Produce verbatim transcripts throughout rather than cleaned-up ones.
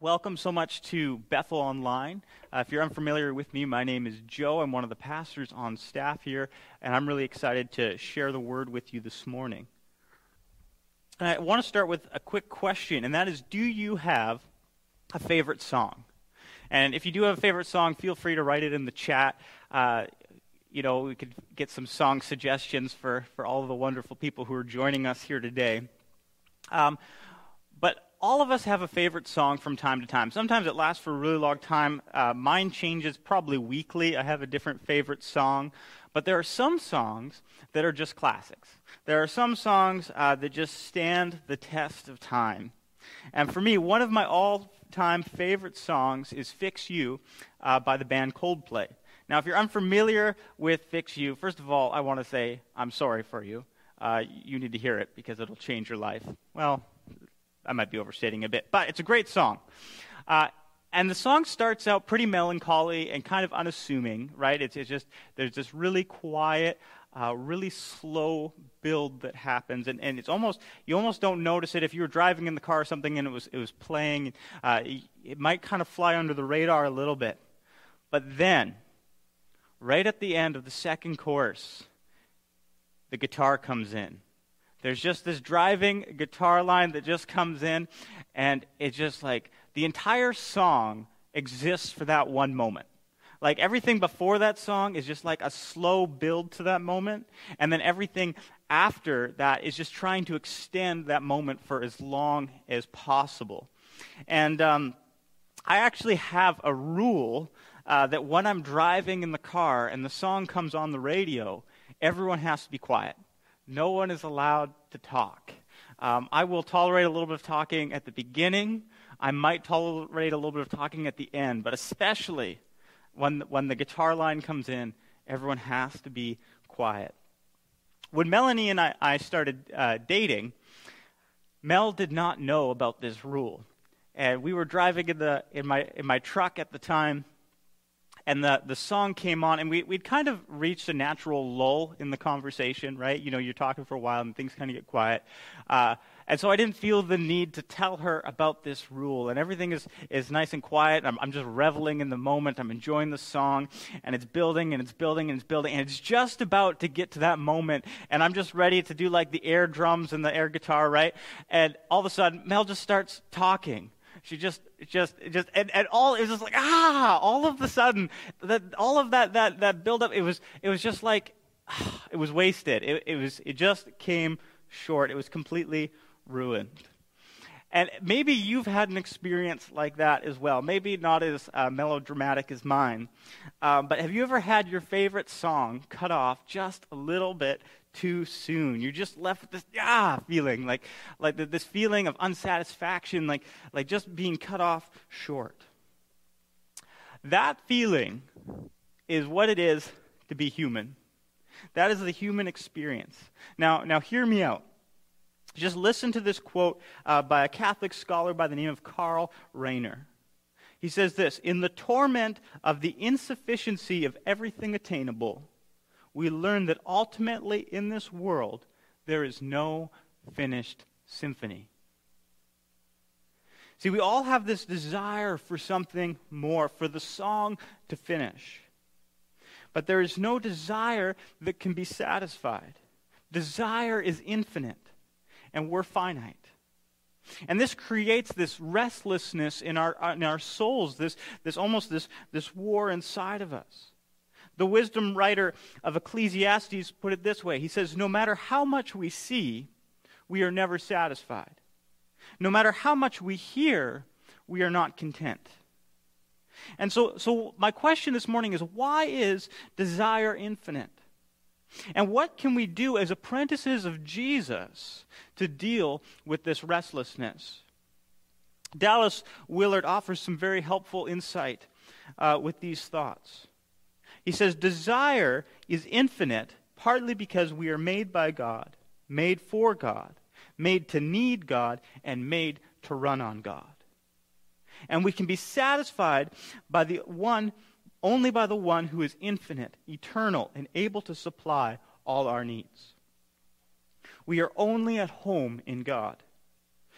Welcome so much to Bethel Online. Uh, if you're unfamiliar with me, my name is Joe. I'm one of the pastors on staff here, and I'm really excited to share the word with you this morning. And I want to start with a quick question, and that is, do you have a favorite song? And if you do have a favorite song, feel free to write it in the chat. Uh, you know, we could get some song suggestions for, for all of the wonderful people who are joining us here today. Um, but all of us have a favorite song from time to time. Sometimes it lasts for a really long time. Uh, mine changes probably weekly. I have a different favorite song. But there are some songs that are just classics. There are some songs uh, that just stand the test of time. And for me, one of my all-time favorite songs is Fix You uh, by the band Coldplay. Now, if you're unfamiliar with Fix You, first of all, I want to say I'm sorry for you. Uh, you need to hear it because it'll change your life. Well, I might be overstating a bit, but it's a great song. Uh, and the song starts out pretty melancholy and kind of unassuming, right? It's, it's just, there's this really quiet, uh, really slow build that happens, and, and it's almost, you almost don't notice it. If you were driving in the car or something and it was, it was playing, uh, it might kind of fly under the radar a little bit. But then, right at the end of the second chorus, the guitar comes in. There's just this driving guitar line that just comes in, and it's just like the entire song exists for that one moment. Like everything before that song is just like a slow build to that moment, and then everything after that is just trying to extend that moment for as long as possible. And um, I actually have a rule uh, that when I'm driving in the car and the song comes on the radio, everyone has to be quiet. No one is allowed to talk. Um, I will tolerate a little bit of talking at the beginning. I might tolerate a little bit of talking at the end, but especially when, when the guitar line comes in, everyone has to be quiet. When Melanie and I, I started uh, dating, Mel did not know about this rule. And we were driving in, the, in, my, in my truck at the time, and the, the song came on, and we, we'd kind of reached a natural lull in the conversation, right? You know, you're talking for a while, and things kind of get quiet. Uh, and so I didn't feel the need to tell her about this rule. And everything is, is nice and quiet. I'm, I'm just reveling in the moment. I'm enjoying the song, and it's building, and it's building, and it's building. And it's just about to get to that moment, and I'm just ready to do, like, the air drums and the air guitar, right? And all of a sudden, Mel just starts talking. She just, just, just, and, and all, it was just like, ah, all of a sudden, that, all of that, that, that buildup, it was, it was just like, ah, it was wasted. It, it was, it just came short. It was completely ruined. And maybe you've had an experience like that as well. Maybe not as uh, melodramatic as mine. Um, but have you ever had your favorite song cut off just a little bit too soon? You're just left with this ah feeling, like like this feeling of unsatisfaction, like like just being cut off short. That feeling is what it is to be human. That is the human experience. Now, now hear me out. Just listen to this quote uh, by a Catholic scholar by the name of Karl Rahner. He says this: "In the torment of the insufficiency of everything attainable, we learn that ultimately in this world there is no finished symphony." See, we all have this desire for something more, for the song to finish. But there is no desire that can be satisfied. Desire is infinite, and we're finite. And this creates this restlessness in our in our souls, this this almost this this war inside of us. The wisdom writer of Ecclesiastes put it this way. He says, "No matter how much we see, we are never satisfied. No matter how much we hear, we are not content." And so, so my question this morning is, why is desire infinite? And what can we do as apprentices of Jesus to deal with this restlessness? Dallas Willard offers some very helpful insight uh, with these thoughts. He says, desire is infinite partly because we are made by God, made for God, made to need God, and made to run on God. And we can be satisfied by the one, only by the one who is infinite, eternal, and able to supply all our needs. We are only at home in God.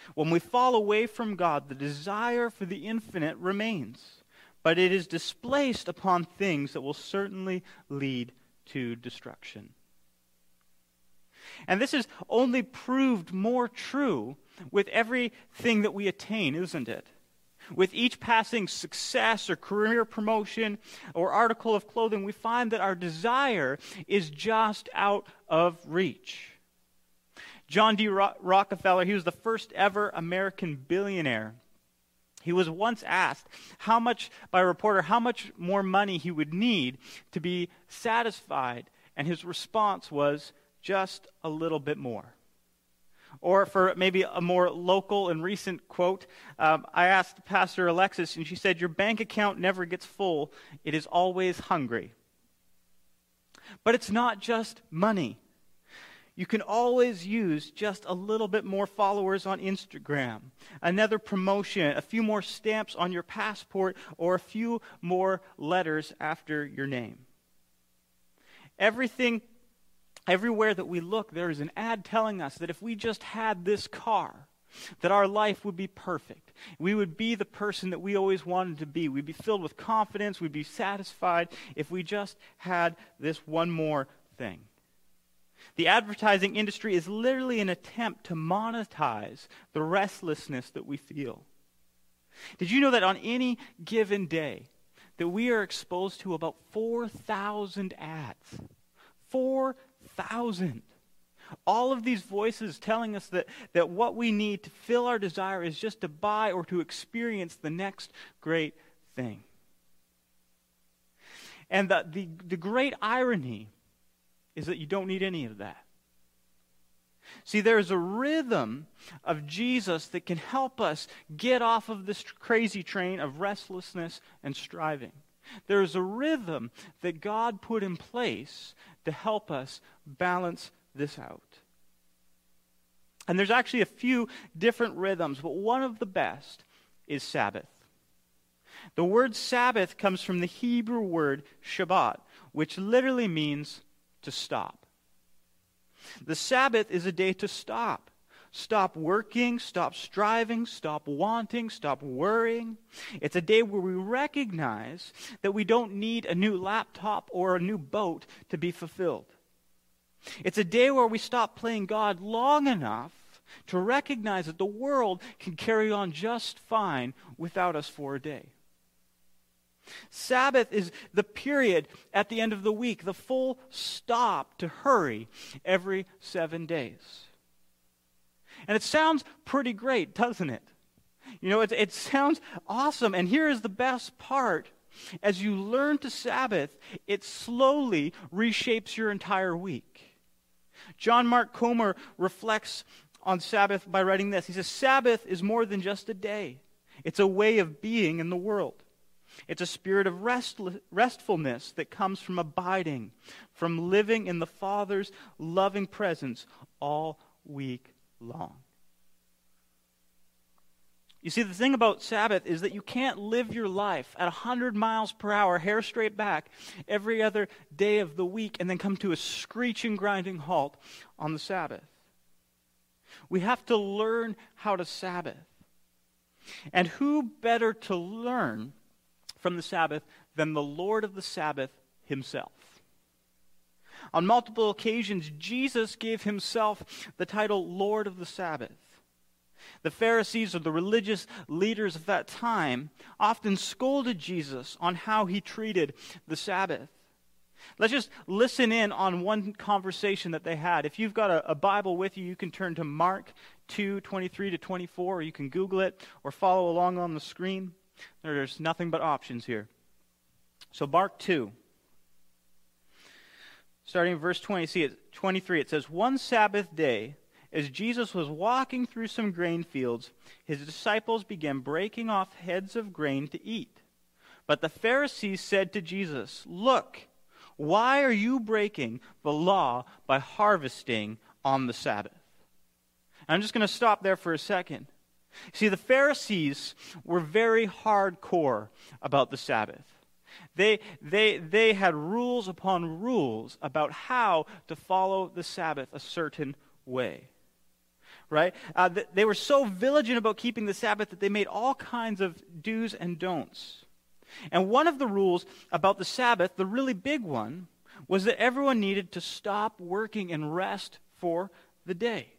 When we fall away from God, the desire for the infinite remains, but it is displaced upon things that will certainly lead to destruction. And this is only proved more true with everything that we attain, isn't it? With each passing success or career promotion or article of clothing, we find that our desire is just out of reach. John D. Rockefeller, he was the first ever American billionaire. He was once asked how much, by a reporter, how much more money he would need to be satisfied, and his response was, just a little bit more. Or for maybe a more local and recent quote, um, I asked Pastor Alexis, and she said, your bank account never gets full. It is always hungry. But it's not just money. You can always use just a little bit more followers on Instagram, another promotion, a few more stamps on your passport, or a few more letters after your name. Everything, everywhere that we look, there is an ad telling us that if we just had this car, that our life would be perfect. We would be the person that we always wanted to be. We'd be filled with confidence. We'd be satisfied if we just had this one more thing. The advertising industry is literally an attempt to monetize the restlessness that we feel. Did you know that on any given day that we are exposed to about four thousand ads? four thousand. All of these voices telling us that, that what we need to fill our desire is just to buy or to experience the next great thing. And the, the, the great irony is that you don't need any of that. See, there's a rhythm of Jesus that can help us get off of this crazy train of restlessness and striving. There's a rhythm that God put in place to help us balance this out. And there's actually a few different rhythms, but one of the best is Sabbath. The word Sabbath comes from the Hebrew word Shabbat, which literally means to stop. The Sabbath is a day to stop. Stop working, stop striving, stop wanting, stop worrying. It's a day where we recognize that we don't need a new laptop or a new boat to be fulfilled. It's a day where we stop playing God long enough to recognize that the world can carry on just fine without us for a day. Sabbath is the period at the end of the week, the full stop to hurry every seven days. And it sounds pretty great, doesn't it? You know, it, it sounds awesome. And here is the best part. As you learn to Sabbath, it slowly reshapes your entire week. John Mark Comer reflects on Sabbath by writing this. He says, Sabbath is more than just a day. It's a way of being in the world. It's a spirit of rest, restfulness that comes from abiding, from living in the Father's loving presence all week long. You see, the thing about Sabbath is that you can't live your life at one hundred miles per hour, hair straight back, every other day of the week and then come to a screeching, grinding halt on the Sabbath. We have to learn how to Sabbath. And who better to learn from the Sabbath than the Lord of the Sabbath himself? On multiple occasions, Jesus gave himself the title Lord of the Sabbath. The Pharisees, or the religious leaders of that time, often scolded Jesus on how he treated the Sabbath. Let's just listen in on one conversation that they had. If you've got a, a Bible with you, you can turn to Mark two, twenty-three to twenty-four, or you can Google it or follow along on the screen. There's nothing but options here. So Mark two, starting in verse twenty, see it, twenty-three, it says, one Sabbath day, as Jesus was walking through some grain fields, his disciples began breaking off heads of grain to eat. But the Pharisees said to Jesus, look, why are you breaking the law by harvesting on the Sabbath? And I'm just going to stop there for a second. See, the Pharisees were very hardcore about the Sabbath. They, they, they had rules upon rules about how to follow the Sabbath a certain way. right? Uh, th- they were so vigilant about keeping the Sabbath that they made all kinds of do's and don'ts. And one of the rules about the Sabbath, the really big one, was that everyone needed to stop working and rest for the day.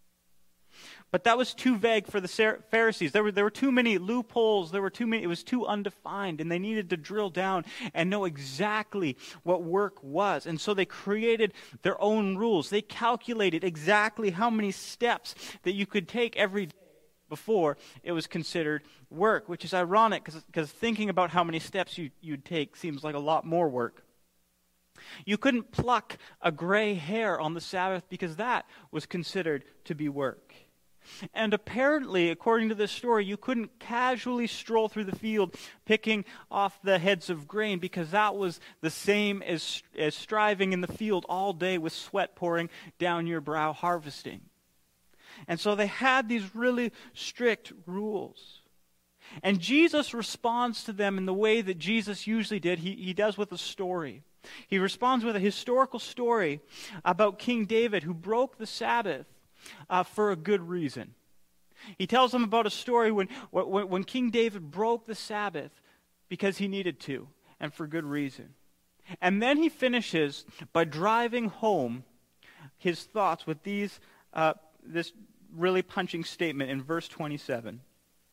But that was too vague for the Pharisees. There were, there were too many loopholes. There were too many, it was too undefined, and they needed to drill down and know exactly what work was. And so they created their own rules. They calculated exactly how many steps that you could take every day before it was considered work, which is ironic because thinking about how many steps you, you'd take seems like a lot more work. You couldn't pluck a gray hair on the Sabbath because that was considered to be work. And apparently, according to this story, you couldn't casually stroll through the field picking off the heads of grain because that was the same as, as striving in the field all day with sweat pouring down your brow harvesting. And so they had these really strict rules. And Jesus responds to them in the way that Jesus usually did. He, he does with a story. He responds with a historical story about King David who broke the Sabbath Uh, for a good reason. He tells them about a story when, when, when King David broke the Sabbath because he needed to, and for good reason. And then he finishes by driving home his thoughts with these, uh, this really punching statement in verse twenty-seven.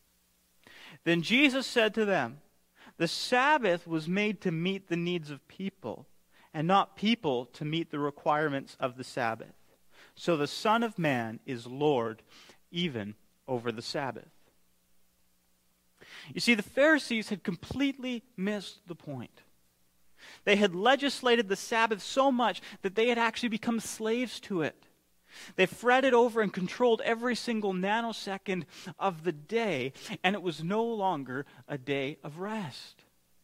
Then Jesus said to them, "The Sabbath was made to meet the needs of people, and not people to meet the requirements of the Sabbath. So the Son of Man is Lord even over the Sabbath." You see, the Pharisees had completely missed the point. They had legislated the Sabbath so much that they had actually become slaves to it. They fretted over and controlled every single nanosecond of the day, and it was no longer a day of rest.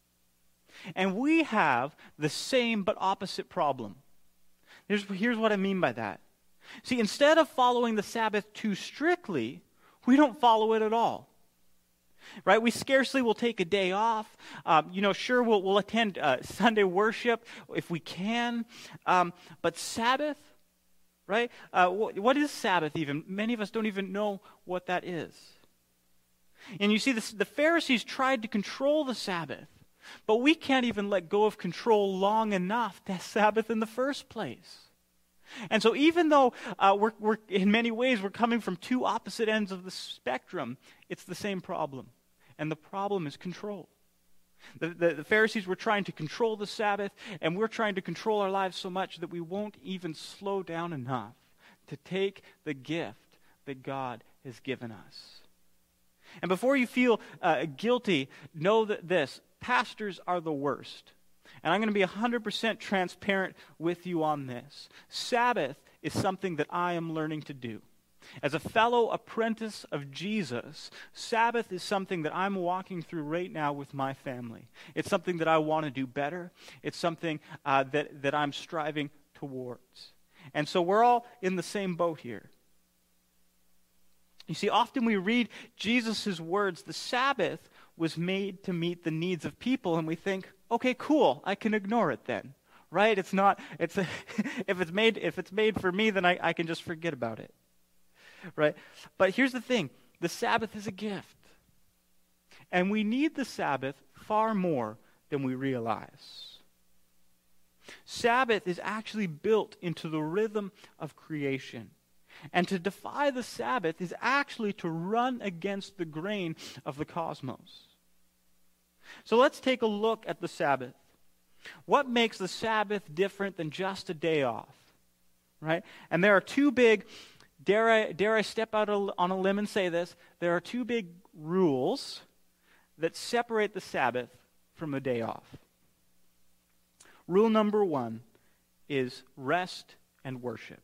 And we have the same but opposite problem. Here's, here's what I mean by that. See, instead of following the Sabbath too strictly, we don't follow it at all. Right? We scarcely will take a day off. Um, you know, sure, we'll, we'll attend uh, Sunday worship if we can. Um, but Sabbath, right? Uh, wh- what is Sabbath even? Many of us don't even know what that is. And you see, the, the Pharisees tried to control the Sabbath, but we can't even let go of control long enough to Sabbath in the first place. And so even though uh, we're, we're, in many ways, we're coming from two opposite ends of the spectrum, it's the same problem. And the problem is control. The, the, the Pharisees were trying to control the Sabbath, and we're trying to control our lives so much that we won't even slow down enough to take the gift that God has given us. And before you feel uh, guilty, know that this, pastors are the worst. And I'm going to be one hundred percent transparent with you on this. Sabbath is something that I am learning to do. As a fellow apprentice of Jesus, Sabbath is something that I'm walking through right now with my family. It's something that I want to do better. It's something uh, that, that I'm striving towards. And so we're all in the same boat here. You see, often we read Jesus' words, the Sabbath was made to meet the needs of people, and we think, okay, cool, I can ignore it then, right? It's not, it's a, if it's made if it's made for me, then I, I can just forget about it, right? But here's the thing, the Sabbath is a gift, and we need the Sabbath far more than we realize. Sabbath is actually built into the rhythm of creation. And to defy the Sabbath is actually to run against the grain of the cosmos. So let's take a look at the Sabbath. What makes the Sabbath different than just a day off? Right? And there are two big, dare I, dare I step out on a limb and say this, there are two big rules that separate the Sabbath from a day off. Rule number one is rest and worship.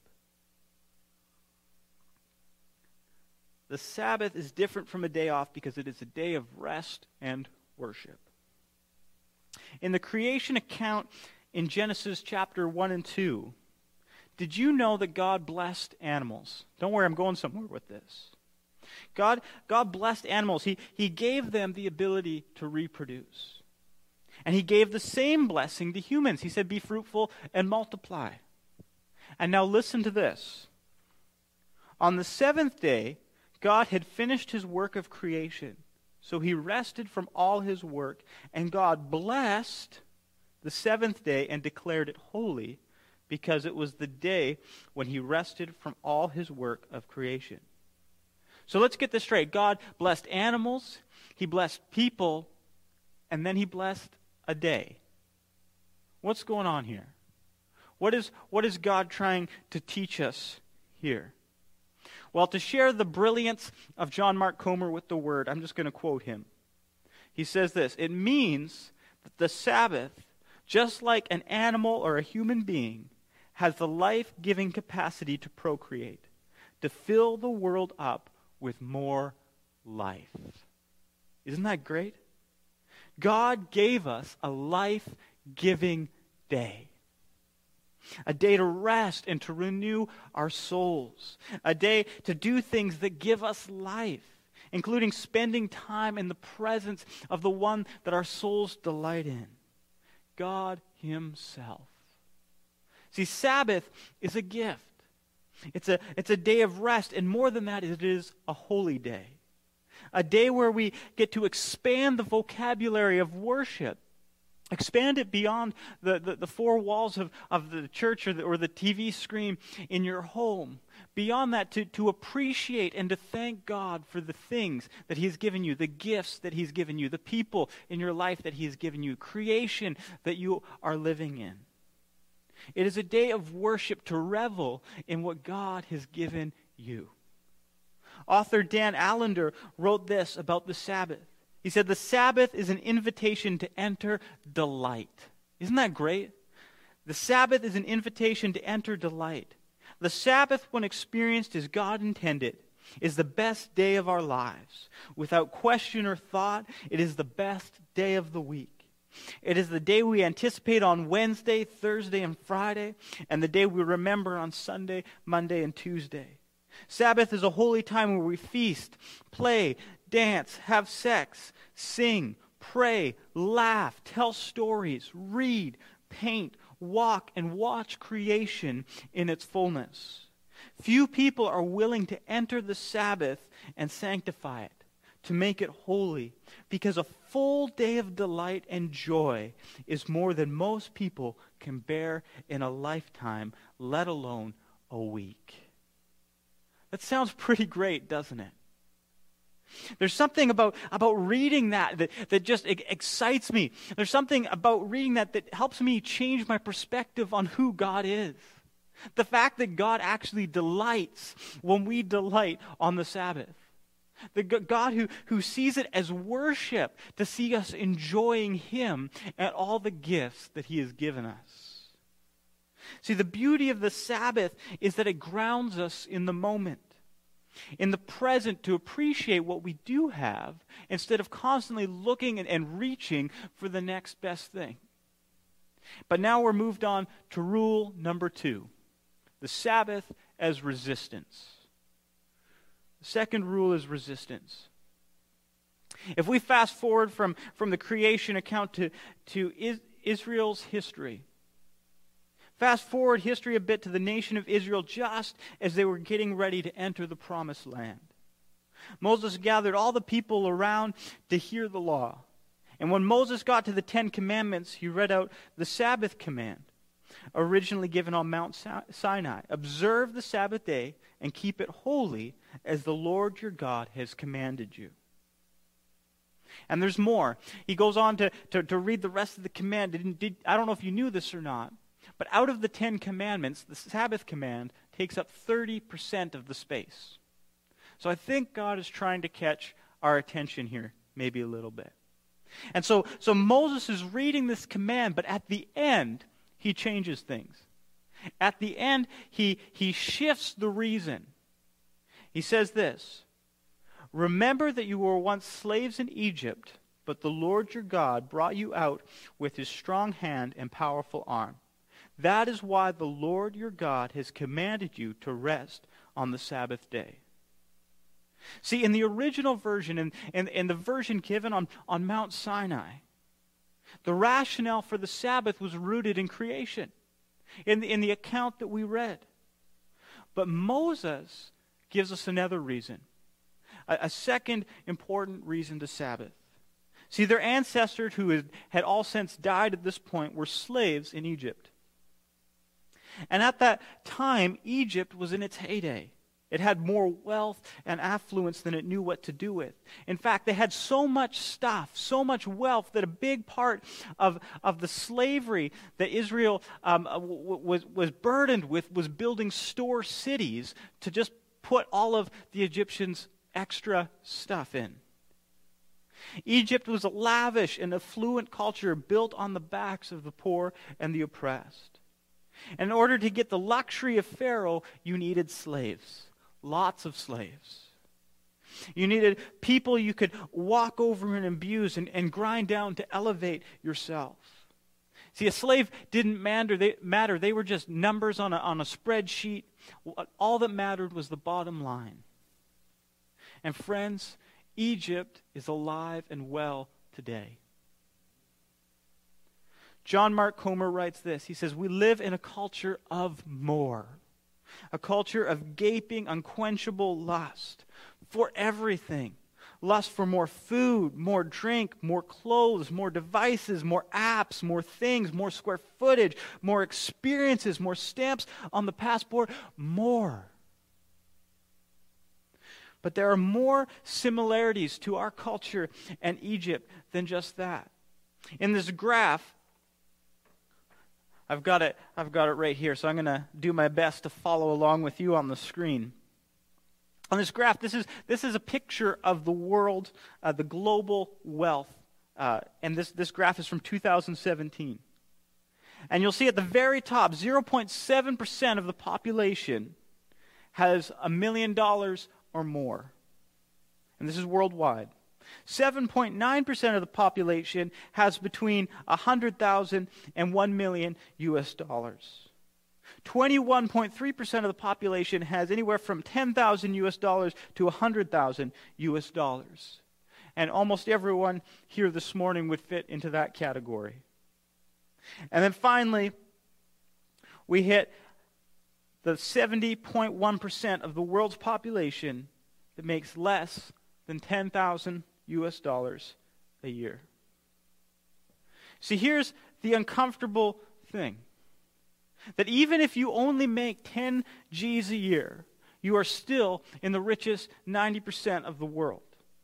The Sabbath is different from a day off because it is a day of rest and worship. In the creation account in Genesis chapter one and two, did you know that God blessed animals? Don't worry, I'm going somewhere with this. God, God blessed animals. He, he gave them the ability to reproduce. And he gave the same blessing to humans. He said, be fruitful and multiply. And now listen to this. On the seventh day, God had finished his work of creation. So he rested from all his work, and God blessed the seventh day and declared it holy, because it was the day when he rested from all his work of creation. So let's get this straight. God blessed animals, he blessed people, and then he blessed a day. What's going on here? What is, what is God trying to teach us here? Well, to share the brilliance of John Mark Comer with the word, I'm just going to quote him. He says this: "It means that the Sabbath, just like an animal or a human being, has the life-giving capacity to procreate, to fill the world up with more life." Isn't that great? God gave us a life-giving day. A day to rest and to renew our souls. A day to do things that give us life, including spending time in the presence of the one that our souls delight in, God himself. See, Sabbath is a gift. It's a, it's a day of rest, and more than that, it is a holy day. A day where we get to expand the vocabulary of worship. Expand it beyond the, the, the four walls of, of the church or the, or the T V screen in your home. Beyond that, to, to appreciate and to thank God for the things that he's given you, the gifts that he's given you, the people in your life that he's given you, creation that you are living in. It is a day of worship to revel in what God has given you. Author Dan Allender wrote this about the Sabbath. He said, "The Sabbath is an invitation to enter delight." Isn't that great? The Sabbath is an invitation to enter delight. The Sabbath, when experienced as God intended, is the best day of our lives. Without question or thought, it is the best day of the week. It is the day we anticipate on Wednesday, Thursday, and Friday, and the day we remember on Sunday, Monday, and Tuesday. Sabbath is a holy time where we feast, play, dance, have sex, sing, pray, laugh, tell stories, read, paint, walk, and watch creation in its fullness. Few people are willing to enter the Sabbath and sanctify it, to make it holy, because a full day of delight and joy is more than most people can bear in a lifetime, let alone a week. That sounds pretty great, doesn't it? There's something about, about reading that, that that just excites me. There's something about reading that that helps me change my perspective on who God is. The fact that God actually delights when we delight on the Sabbath. The God who, who sees it as worship to see us enjoying him and all the gifts that he has given us. See, the beauty of the Sabbath is that it grounds us in the moment, in the present, to appreciate what we do have instead of constantly looking and, and reaching for the next best thing. But now we're moved on to rule number two, the Sabbath as resistance. The second rule is resistance. If we fast forward from, from the creation account to, to is, Israel's history, fast forward history a bit to the nation of Israel just as they were getting ready to enter the promised land. Moses gathered all the people around to hear the law. And when Moses got to the Ten Commandments, he read out the Sabbath command, originally given on Mount Sinai. Observe the Sabbath day and keep it holy as the Lord your God has commanded you. And there's more. He goes on to, to, to read the rest of the command. Did, did, I don't know if you knew this or not, but out of the Ten Commandments, the Sabbath command takes up thirty percent of the space. So I think God is trying to catch our attention here, maybe a little bit. And so, so Moses is reading this command, but at the end, he changes things. At the end, he, he shifts the reason. He says this: "Remember that you were once slaves in Egypt, but the Lord your God brought you out with his strong hand and powerful arm. That is why the Lord your God has commanded you to rest on the Sabbath day." See, in the original version, and in, in, in the version given on, on Mount Sinai, the rationale for the Sabbath was rooted in creation, in the, in the account that we read. But Moses gives us another reason, a, a second important reason to Sabbath. See, their ancestors who had, had all since died at this point were slaves in Egypt. And at that time, Egypt was in its heyday. It had more wealth and affluence than it knew what to do with. In fact, they had so much stuff, so much wealth, that a big part of, of the slavery that Israel um, w- was, was burdened with was building store cities to just put all of the Egyptians' extra stuff in. Egypt was a lavish and affluent culture built on the backs of the poor and the oppressed. And in order to get the luxury of Pharaoh, you needed slaves. Lots of slaves. You needed people you could walk over and abuse and, and grind down to elevate yourself. See, a slave didn't matter. They, matter. They were just numbers on a, on a spreadsheet. All that mattered was the bottom line. And friends, Egypt is alive and well today. John Mark Comer writes this. He says, "We live in a culture of more. A culture of gaping, unquenchable lust for everything. Lust for more food, more drink, more clothes, more devices, more apps, more things, more square footage, more experiences, more stamps on the passport, more." But there are more similarities to our culture and Egypt than just that. In this graph, I've got it, I've got it right here, so I'm going to do my best to follow along with you on the screen. On this graph, this is this is a picture of the world, uh, the global wealth, uh, and this, this graph is from two thousand seventeen. And you'll see at the very top, zero point seven percent of the population has a million dollars or more. And this is worldwide. seven point nine percent of the population has between one hundred thousand and one million U S dollars. twenty-one point three percent of the population has anywhere from ten thousand U S dollars to one hundred thousand U S dollars. And almost everyone here this morning would fit into that category. And then finally, we hit the seventy point one percent of the world's population that makes less than ten thousand U S dollars a year. See, here's the uncomfortable thing. That even if you only make ten G's a year, you are still in the richest ninety percent of the world.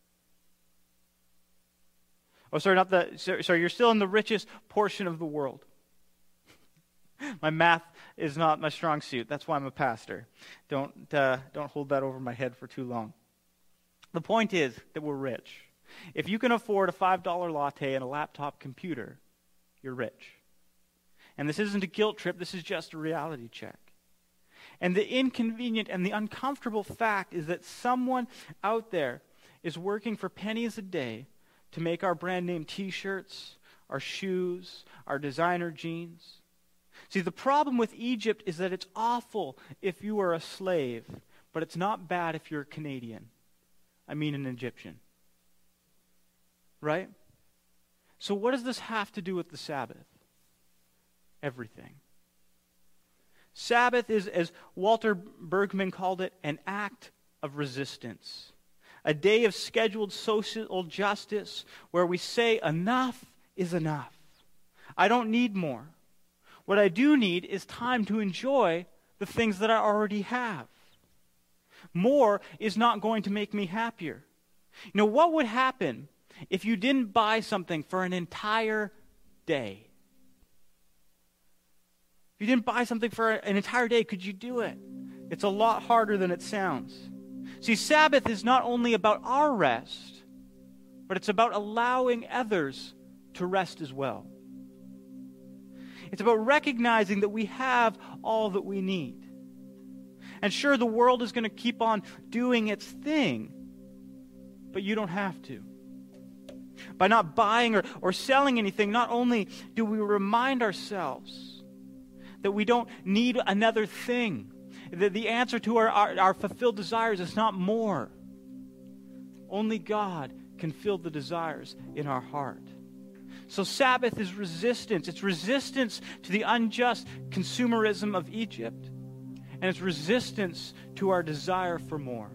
Oh, sorry, not the, sorry, sorry, you're still in the richest portion of the world. My math is not my strong suit. That's why I'm a pastor. Don't, uh, don't hold that over my head for too long. The point is that we're rich. If you can afford a five dollar latte and a laptop computer, you're rich. And this isn't a guilt trip, this is just a reality check. And the inconvenient and the uncomfortable fact is that someone out there is working for pennies a day to make our brand name t-shirts, our shoes, our designer jeans. See, the problem with Egypt is that it's awful if you are a slave, but it's not bad if you're a Canadian. I mean an Egyptian. Right? So what does this have to do with the Sabbath? Everything. Sabbath is, as Walter Bergman called it, an act of resistance. A day of scheduled social justice where we say enough is enough. I don't need more. What I do need is time to enjoy the things that I already have. More is not going to make me happier. You know, what would happen if you didn't buy something for an entire day? If you didn't buy something for an entire day, could you do it? It's a lot harder than it sounds. See, Sabbath is not only about our rest, but it's about allowing others to rest as well. It's about recognizing that we have all that we need. And sure, the world is going to keep on doing its thing, but you don't have to. By not buying or, or selling anything, not only do we remind ourselves that we don't need another thing, that the answer to our, our, our fulfilled desires is not more. Only God can fill the desires in our heart. So Sabbath is resistance. It's resistance to the unjust consumerism of Egypt. And and it's resistance to our desire for more.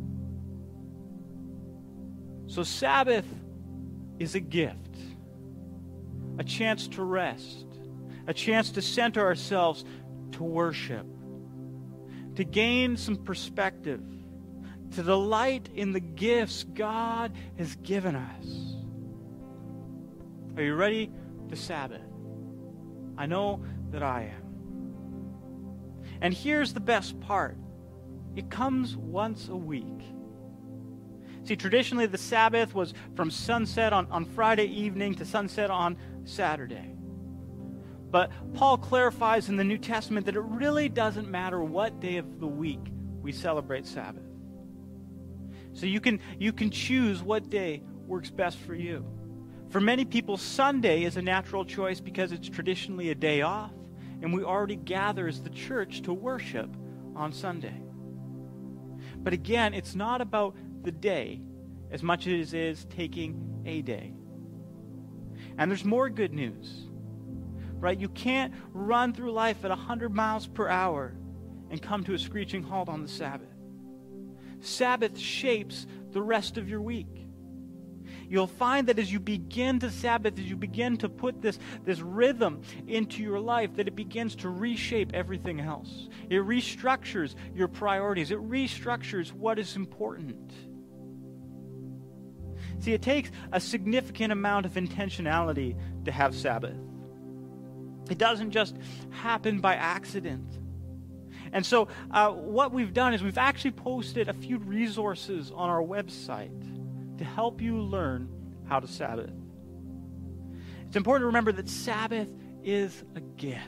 So Sabbath is a gift, a chance to rest, a chance to center ourselves to worship, to gain some perspective, to delight in the gifts God has given us. Are you ready to Sabbath? I know that I am. And here's the best part. It comes once a week. See, traditionally the Sabbath was from sunset on, on Friday evening to sunset on Saturday. But Paul clarifies in the New Testament that it really doesn't matter what day of the week we celebrate Sabbath. So you can, you can choose what day works best for you. For many people, Sunday is a natural choice because it's traditionally a day off, and we already gather as the church to worship on Sunday. But again, it's not about the day as much as it is taking a day. And there's more good news, right? You can't run through life at one hundred miles per hour and come to a screeching halt on the Sabbath. Sabbath shapes the rest of your week. You'll find that as you begin to Sabbath, as you begin to put this, this rhythm into your life, that it begins to reshape everything else. It restructures your priorities. It restructures what is important. See, it takes a significant amount of intentionality to have Sabbath. It doesn't just happen by accident. And so uh, what we've done is we've actually posted a few resources on our website to help you learn how to Sabbath. It's important to remember that Sabbath is a gift.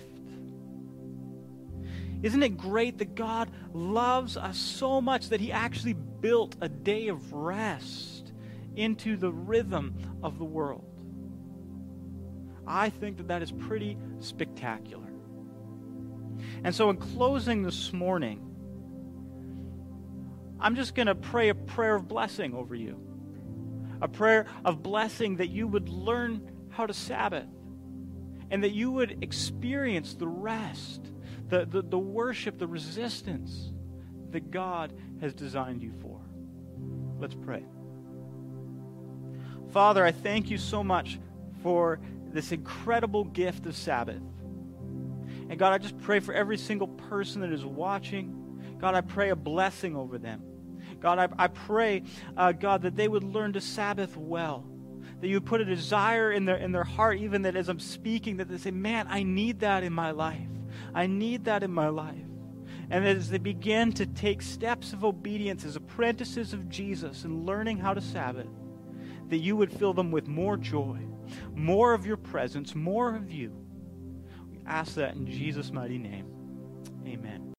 Isn't it great that God loves us so much that he actually built a day of rest into the rhythm of the world? I think that that is pretty spectacular. And so in closing this morning, I'm just going to pray a prayer of blessing over you. A prayer of blessing that you would learn how to Sabbath and that you would experience the rest, the, the, the worship, the resistance that God has designed you for. Let's pray. Father, I thank you so much for this incredible gift of Sabbath. And God, I just pray for every single person that is watching. God, I pray a blessing over them. God, I, I pray, uh, God, that they would learn to Sabbath well. That you would put a desire in their, in their heart, even that as I'm speaking, that they say, man, I need that in my life. I need that in my life. And as they begin to take steps of obedience as apprentices of Jesus and learning how to Sabbath, that you would fill them with more joy, more of your presence, more of you. We ask that in Jesus' mighty name. Amen.